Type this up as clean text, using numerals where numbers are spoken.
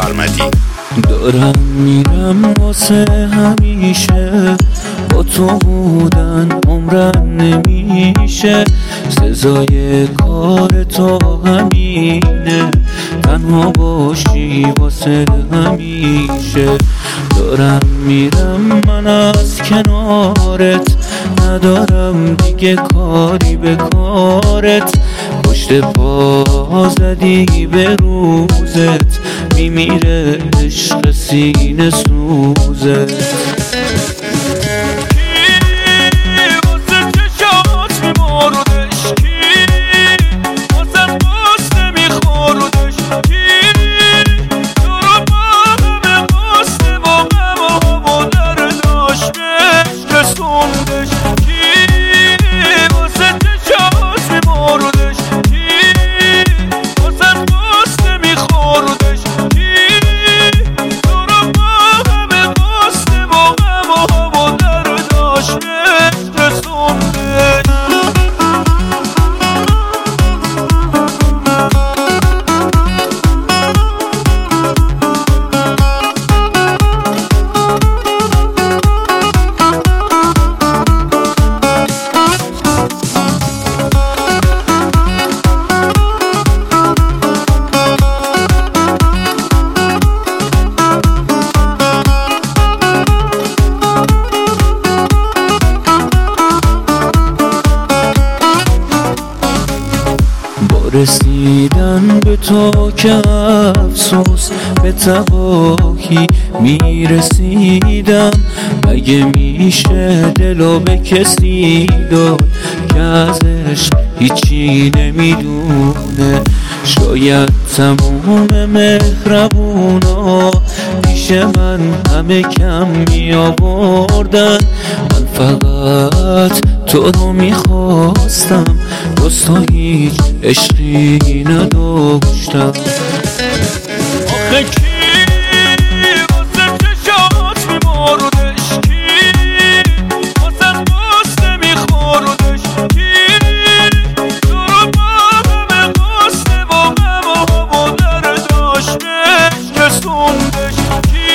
سرمدی. دارم میرم واسه همیشه، با تو بودن عمرم نمیشه، سزای کار تو همینه، تنها باشی واسه همیشه. دارم میرم من از کنارت، ندارم دیگه کاری به کارت، پشت پا زدی به روزت، میمیره عشق سینه سوزت. رسیدن به تو که افسوس به تباهی میرسیدم، مگه میشه دلو به کسی داد که ازش هیچی نمیدونه؟ شاید تموم مهربونا پیش من همه کم میآوردن، من فقط تو رو میخواستم، دوستا هیچ عشقی نداشتم. آخه کی واسه چشات میماردش، کی واسه قصد میخوردش، کی تو رو با همه قصد و غم و درداش بهش رسوندش، کی